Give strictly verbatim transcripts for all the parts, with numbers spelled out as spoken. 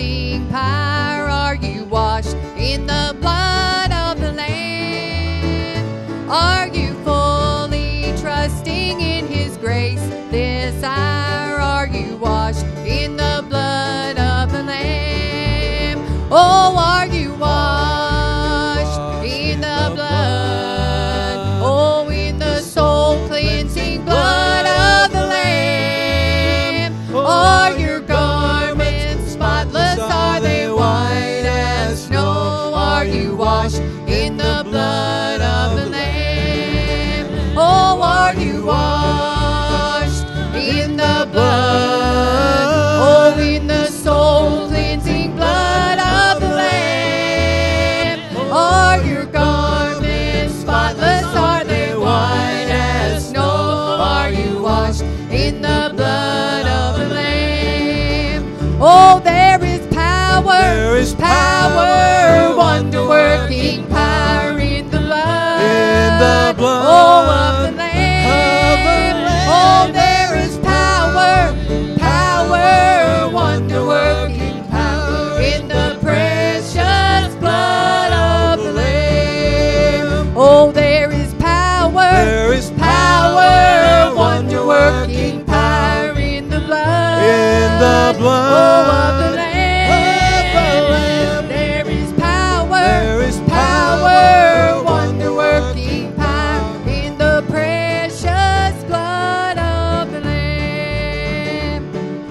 cleansing power? Are you washed in the blood of the Lamb? Are you fully trusting in His grace this hour? Are you washed in the blood of the Lamb? Oh, are you washed in the blood? Oh, in the soul cleansing blood of the Lamb. Are your garments spotless? Are they white as snow? Are you washed in the blood of the Lamb? Oh, are you washed in the blood? Oh, in the soul cleansing blood of the Lamb. Are your garments spotless? Are they white as snow? Are you washed in the blood of the Lamb? Oh, there is power, There is power, wonder-working power in the blood, In the blood oh, of the Lamb. of the Lamb. Oh, there is power, power, wonder-working power in the precious blood of the Lamb. Oh, there is power, There is power, wonder-working power in the blood, In the blood oh, of the Lamb. Lamb. There is power, There is power, wonder-working power in the precious blood of the Lamb.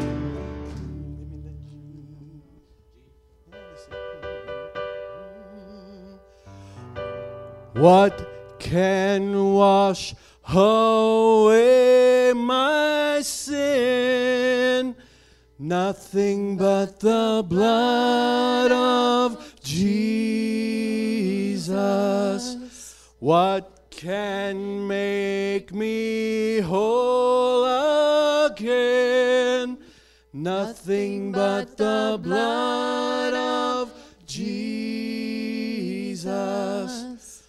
What can wash away my sin? Nothing but the blood of Jesus. What can make me whole again? Nothing but the blood of Jesus.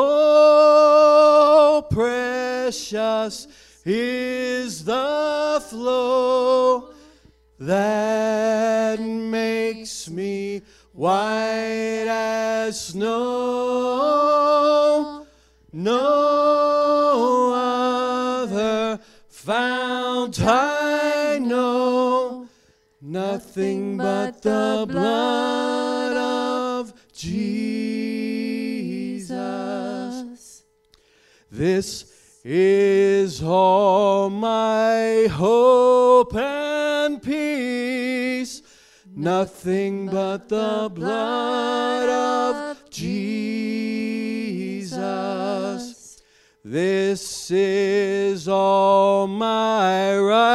Oh, precious is the flow that makes me white as snow. No other fount I know, nothing but the blood of Jesus. This is all my hope and peace, nothing but the blood of Jesus. This is all my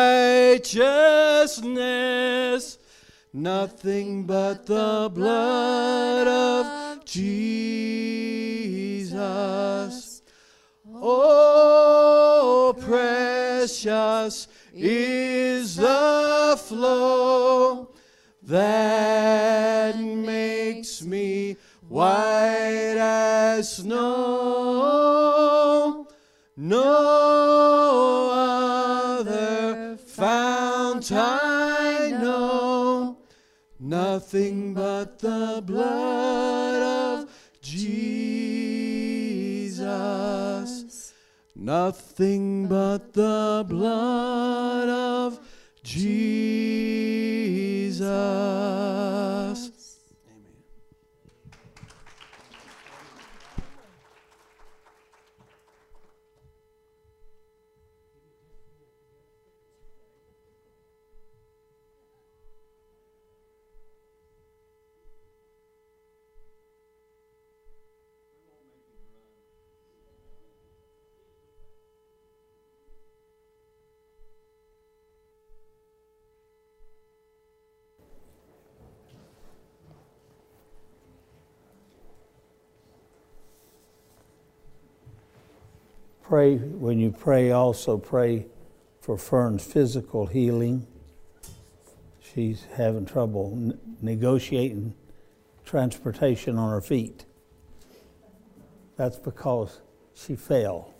righteousness, nothing but the blood of Jesus. Oh, precious is the flow that makes me white as snow. No other fount I know, nothing but the blood of Jesus. Nothing but the blood of Jesus. Amen. Pray, when you pray, also pray for Fern's physical healing. She's having trouble n- negotiating transportation on her feet. That's because she fell.